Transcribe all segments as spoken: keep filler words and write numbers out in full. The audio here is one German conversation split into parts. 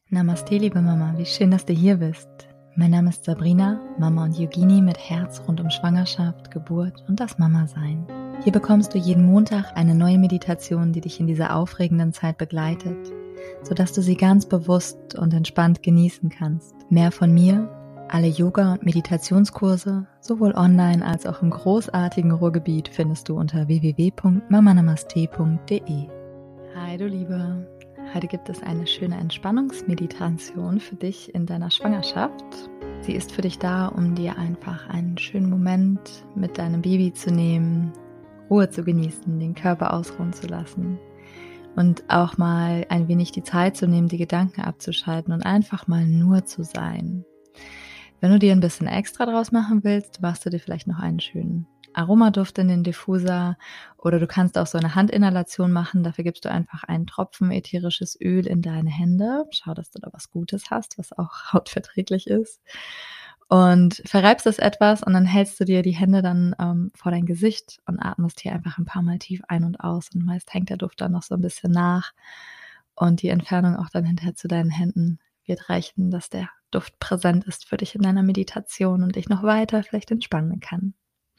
Namaste, liebe Mama, wie schön, dass du hier bist. Mein Name ist Sabrina, Mama und Yogini mit Herz rund um Schwangerschaft, Geburt und das Mama-Sein. Hier bekommst du jeden Montag eine neue Meditation, die dich in dieser aufregenden Zeit begleitet, sodass du sie ganz bewusst und entspannt genießen kannst. Mehr von mir, alle Yoga- und Meditationskurse, sowohl online als auch im großartigen Ruhrgebiet, findest du unter w w w punkt mamanamaste punkt de. Hi du Liebe, heute gibt es eine schöne Entspannungsmeditation für dich in deiner Schwangerschaft. Sie ist für dich da, um dir einfach einen schönen Moment mit deinem Baby zu nehmen, Ruhe zu genießen, den Körper ausruhen zu lassen und auch mal ein wenig die Zeit zu nehmen, die Gedanken abzuschalten und einfach mal nur zu sein. Wenn du dir ein bisschen extra draus machen willst, machst du dir vielleicht noch einen schönen Aromaduft in den Diffuser oder du kannst auch so eine Handinhalation machen. Dafür gibst du einfach einen Tropfen ätherisches Öl in deine Hände. Schau, dass du da was Gutes hast, was auch hautverträglich ist. Und verreibst es etwas und dann hältst du dir die Hände dann ähm, vor dein Gesicht und atmest hier einfach ein paar Mal tief ein und aus. Und meist hängt der Duft dann noch so ein bisschen nach und die Entfernung auch dann hinterher zu deinen Händen wird reichen, dass der Duft präsent ist für dich in deiner Meditation und dich noch weiter vielleicht entspannen kann.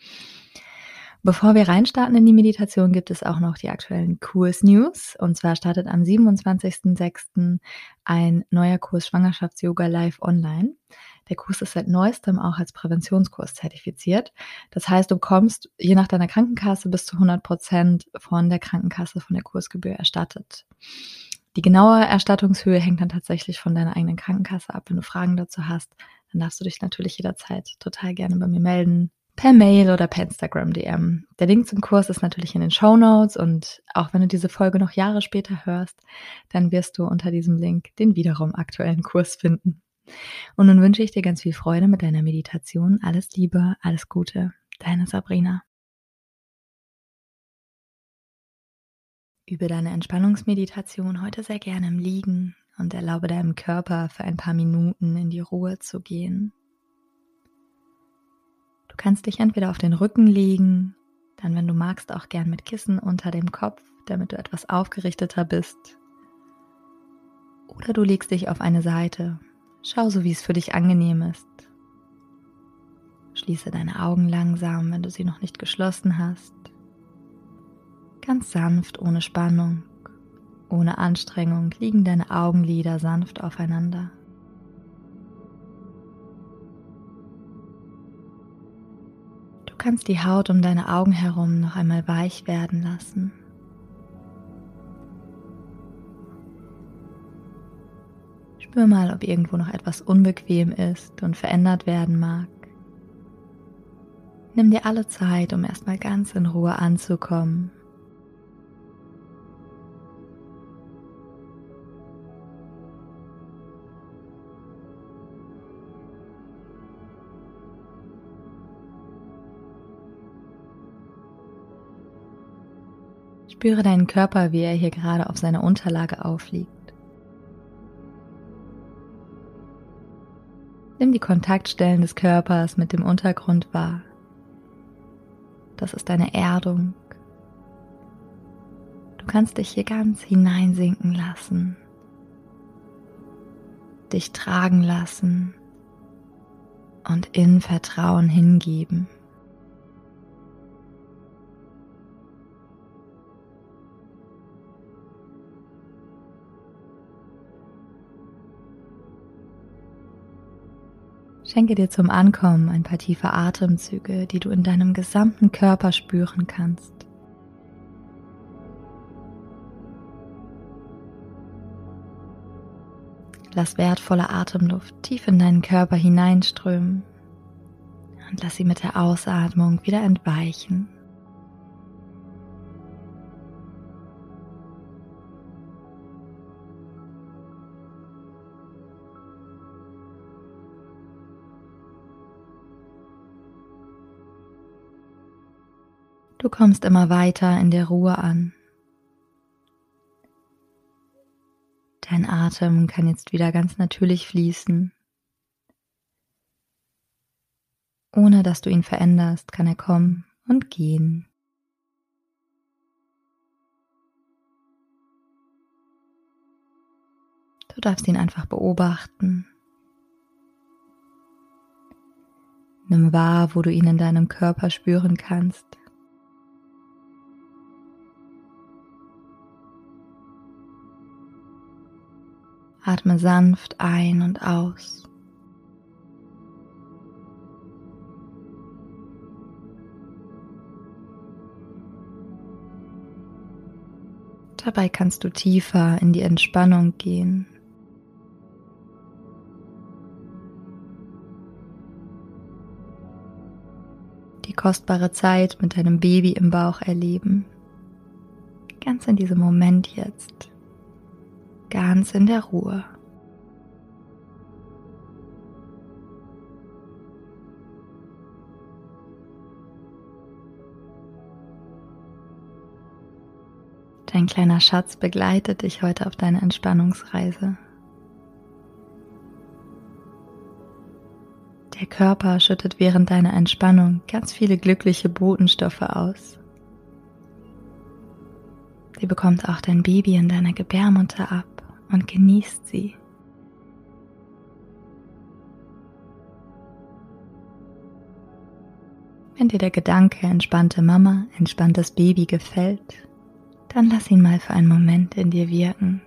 Bevor wir reinstarten in die Meditation, gibt es auch noch die aktuellen Kurs-News. Und zwar startet am siebenundzwanzigsten sechsten ein neuer Kurs Schwangerschafts-Yoga live online. Der Kurs ist seit neuestem auch als Präventionskurs zertifiziert. Das heißt, du bekommst je nach deiner Krankenkasse bis zu hundert Prozent von der Krankenkasse von der Kursgebühr erstattet. Die genaue Erstattungshöhe hängt dann tatsächlich von deiner eigenen Krankenkasse ab. Wenn du Fragen dazu hast, dann darfst du dich natürlich jederzeit total gerne bei mir melden. Per Mail oder per Instagram D M. Der Link zum Kurs ist natürlich in den Shownotes und auch wenn du diese Folge noch Jahre später hörst, dann wirst du unter diesem Link den wiederum aktuellen Kurs finden. Und nun wünsche ich dir ganz viel Freude mit deiner Meditation. Alles Liebe, alles Gute, deine Sabrina. Übe deine Entspannungsmeditation heute sehr gerne im Liegen und erlaube deinem Körper für ein paar Minuten in die Ruhe zu gehen. Du kannst dich entweder auf den Rücken legen, dann wenn du magst auch gern mit Kissen unter dem Kopf, damit du etwas aufgerichteter bist. Oder du legst dich auf eine Seite. Schau so, wie es für dich angenehm ist. Schließe deine Augen langsam, wenn du sie noch nicht geschlossen hast. Ganz sanft, ohne Spannung, ohne Anstrengung liegen deine Augenlider sanft aufeinander. Du kannst die Haut um deine Augen herum noch einmal weich werden lassen. Spür mal, ob irgendwo noch etwas unbequem ist und verändert werden mag. Nimm dir alle Zeit, um erstmal ganz in Ruhe anzukommen. Spüre deinen Körper, wie er hier gerade auf seiner Unterlage aufliegt. Nimm die Kontaktstellen des Körpers mit dem Untergrund wahr. Das ist deine Erdung. Du kannst dich hier ganz hineinsinken lassen, dich tragen lassen und in Vertrauen hingeben. Schenke dir zum Ankommen ein paar tiefe Atemzüge, die du in deinem gesamten Körper spüren kannst. Lass wertvolle Atemluft tief in deinen Körper hineinströmen und lass sie mit der Ausatmung wieder entweichen. Du kommst immer weiter in der Ruhe an. Dein Atem kann jetzt wieder ganz natürlich fließen. Ohne dass du ihn veränderst, kann er kommen und gehen. Du darfst ihn einfach beobachten. Nimm wahr, wo du ihn in deinem Körper spüren kannst. Atme sanft ein und aus. Dabei kannst du tiefer in die Entspannung gehen. Die kostbare Zeit mit deinem Baby im Bauch erleben. Ganz in diesem Moment jetzt. Ganz in der Ruhe. Dein kleiner Schatz begleitet dich heute auf deiner Entspannungsreise. Der Körper schüttet während deiner Entspannung ganz viele glückliche Botenstoffe aus. Sie bekommt auch dein Baby in deiner Gebärmutter ab und genießt sie. Wenn dir der Gedanke entspannte Mama, entspanntes Baby gefällt, dann lass ihn mal für einen Moment in dir wirken.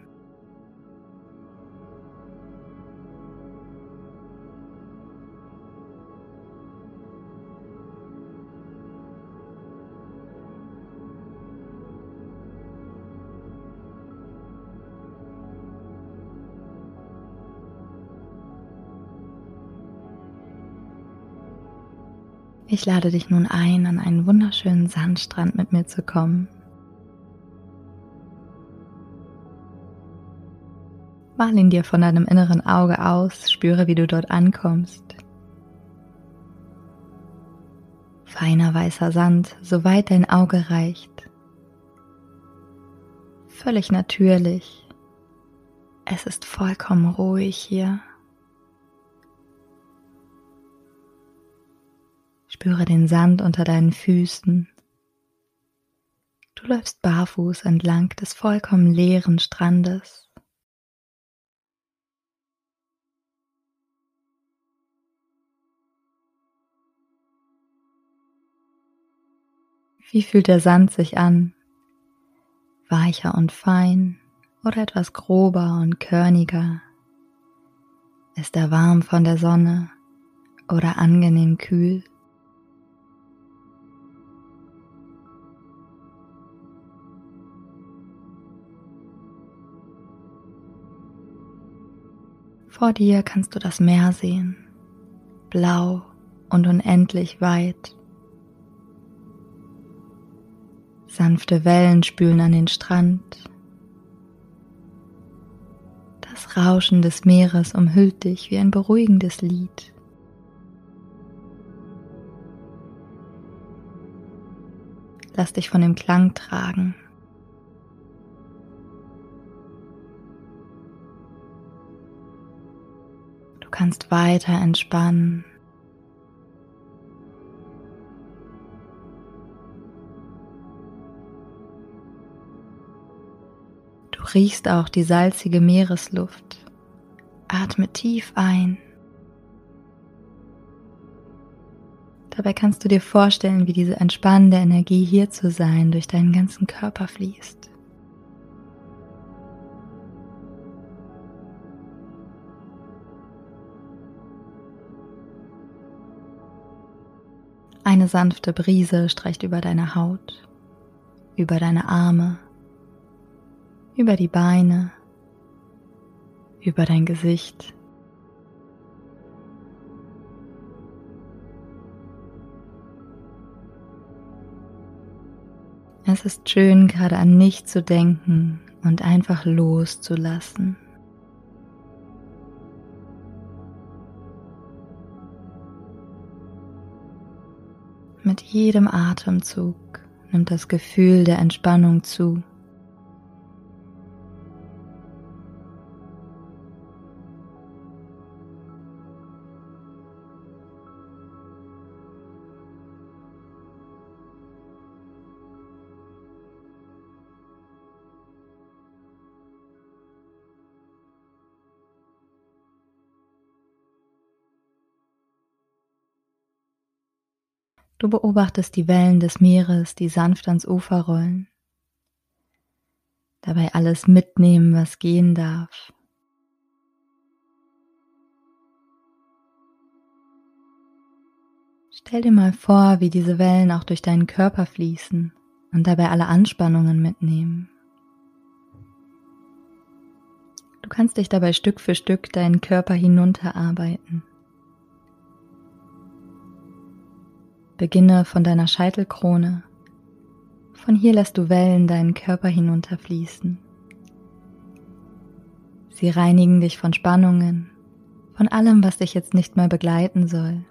Ich lade dich nun ein, an einen wunderschönen Sandstrand mit mir zu kommen. Mal ihn dir von deinem inneren Auge aus, spüre, wie du dort ankommst. Feiner weißer Sand, soweit dein Auge reicht. Völlig natürlich. Es ist vollkommen ruhig hier. Spüre den Sand unter deinen Füßen. Du läufst barfuß entlang des vollkommen leeren Strandes. Wie fühlt der Sand sich an? Weicher und fein oder etwas grober und körniger? Ist er warm von der Sonne oder angenehm kühl? Vor dir kannst du das Meer sehen, blau und unendlich weit. Sanfte Wellen spülen an den Strand. Das Rauschen des Meeres umhüllt dich wie ein beruhigendes Lied. Lass dich von dem Klang tragen. Du kannst weiter entspannen. Du riechst auch die salzige Meeresluft. Atme tief ein. Dabei kannst du dir vorstellen, wie diese entspannende Energie, hier zu sein, durch deinen ganzen Körper fließt. Eine sanfte Brise streicht über deine Haut, über deine Arme, über die Beine, über dein Gesicht. Es ist schön, gerade an nichts zu denken und einfach loszulassen. Mit jedem Atemzug nimmt das Gefühl der Entspannung zu. Du beobachtest die Wellen des Meeres, die sanft ans Ufer rollen. Dabei alles mitnehmen, was gehen darf. Stell dir mal vor, wie diese Wellen auch durch deinen Körper fließen und dabei alle Anspannungen mitnehmen. Du kannst dich dabei Stück für Stück deinen Körper hinunterarbeiten. Beginne von deiner Scheitelkrone. Von hier lässt du Wellen deinen Körper hinunterfließen. Sie reinigen dich von Spannungen, von allem, was dich jetzt nicht mehr begleiten soll.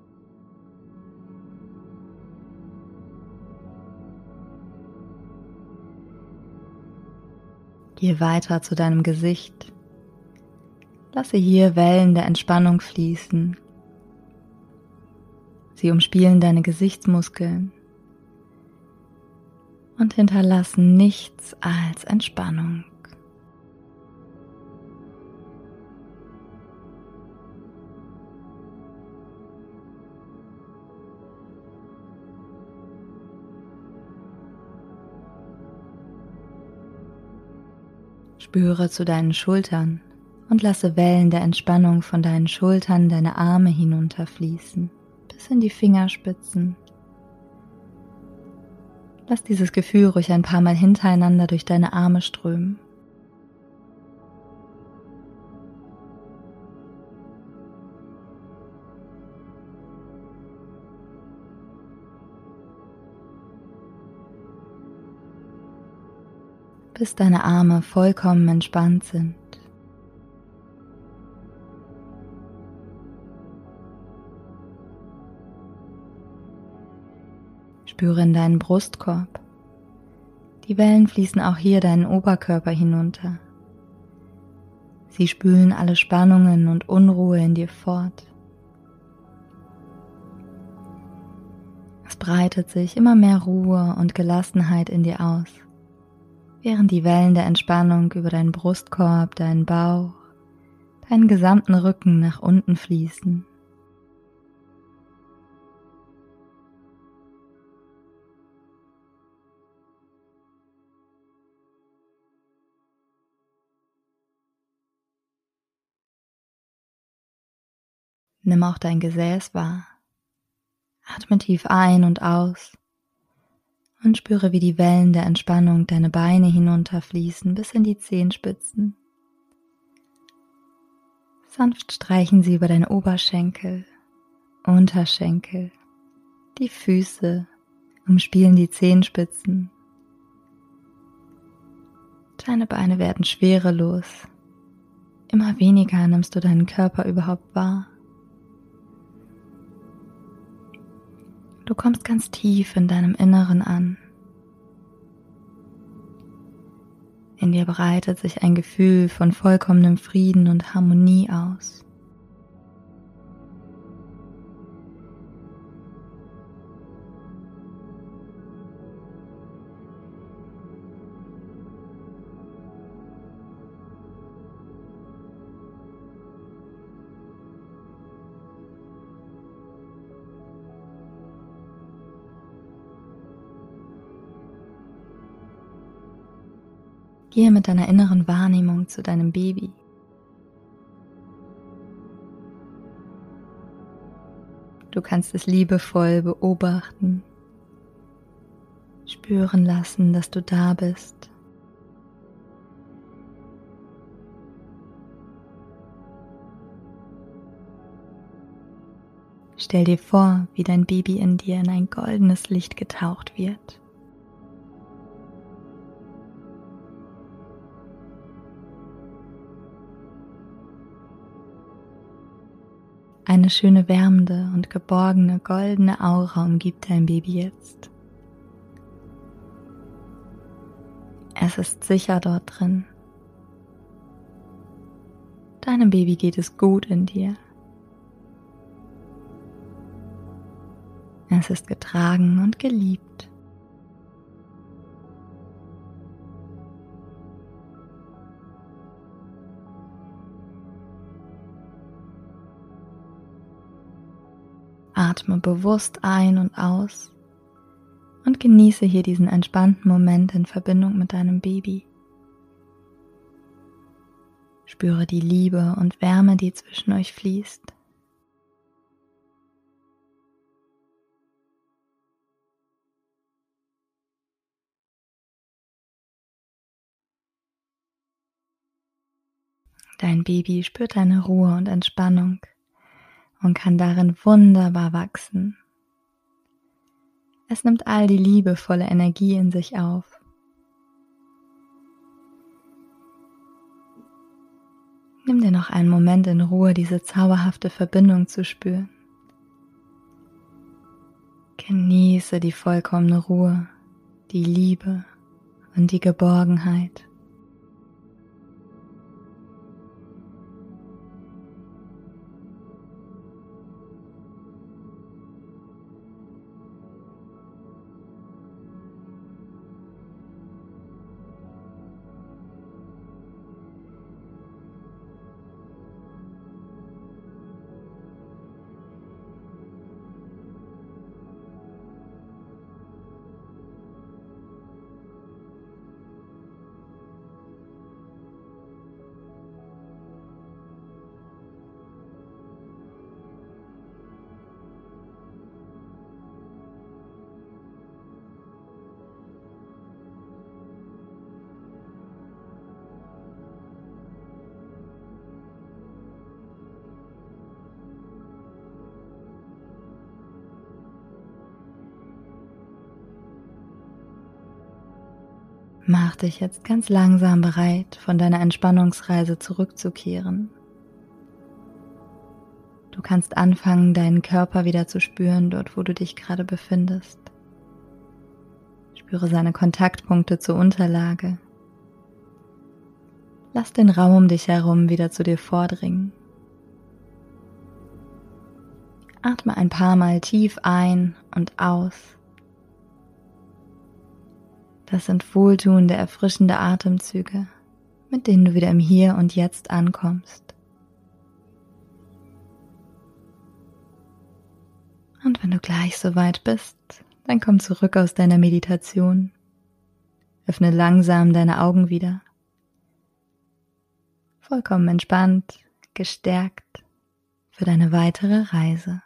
Gehe weiter zu deinem Gesicht. Lasse hier Wellen der Entspannung fließen. Sie umspielen deine Gesichtsmuskeln und hinterlassen nichts als Entspannung. Spüre zu deinen Schultern und lasse Wellen der Entspannung von deinen Schultern deine Arme hinunterfließen, bis in die Fingerspitzen. Lass dieses Gefühl ruhig ein paar Mal hintereinander durch deine Arme strömen. Bis deine Arme vollkommen entspannt sind. Spüre in deinen Brustkorb. Die Wellen fließen auch hier deinen Oberkörper hinunter. Sie spülen alle Spannungen und Unruhe in dir fort. Es breitet sich immer mehr Ruhe und Gelassenheit in dir aus, während die Wellen der Entspannung über deinen Brustkorb, deinen Bauch, deinen gesamten Rücken nach unten fließen. Nimm auch dein Gesäß wahr. Atme tief ein und aus und spüre, wie die Wellen der Entspannung deine Beine hinunterfließen bis in die Zehenspitzen. Sanft streichen sie über deine Oberschenkel, Unterschenkel, die Füße, umspielen die Zehenspitzen. Deine Beine werden schwerelos. Immer weniger nimmst du deinen Körper überhaupt wahr. Du kommst ganz tief in deinem Inneren an. In dir breitet sich ein Gefühl von vollkommenem Frieden und Harmonie aus. Gehe mit deiner inneren Wahrnehmung zu deinem Baby. Du kannst es liebevoll beobachten, spüren lassen, dass du da bist. Stell dir vor, wie dein Baby in dir in ein goldenes Licht getaucht wird. Eine schöne wärmende und geborgene goldene Aura umgibt dein Baby jetzt. Es ist sicher dort drin. Deinem Baby geht es gut in dir. Es ist getragen und geliebt. Atme bewusst ein und aus und genieße hier diesen entspannten Moment in Verbindung mit deinem Baby. Spüre die Liebe und Wärme, die zwischen euch fließt. Dein Baby spürt deine Ruhe und Entspannung und kann darin wunderbar wachsen. Es nimmt all die liebevolle Energie in sich auf. Nimm dir noch einen Moment in Ruhe, diese zauberhafte Verbindung zu spüren. Genieße die vollkommene Ruhe, die Liebe und die Geborgenheit. Mach dich jetzt ganz langsam bereit, von deiner Entspannungsreise zurückzukehren. Du kannst anfangen, deinen Körper wieder zu spüren, dort wo du dich gerade befindest. Spüre seine Kontaktpunkte zur Unterlage. Lass den Raum um dich herum wieder zu dir vordringen. Atme ein paar Mal tief ein und aus. Das sind wohltuende, erfrischende Atemzüge, mit denen du wieder im Hier und Jetzt ankommst. Und wenn du gleich soweit bist, dann komm zurück aus deiner Meditation. Öffne langsam deine Augen wieder. Vollkommen entspannt, gestärkt für deine weitere Reise.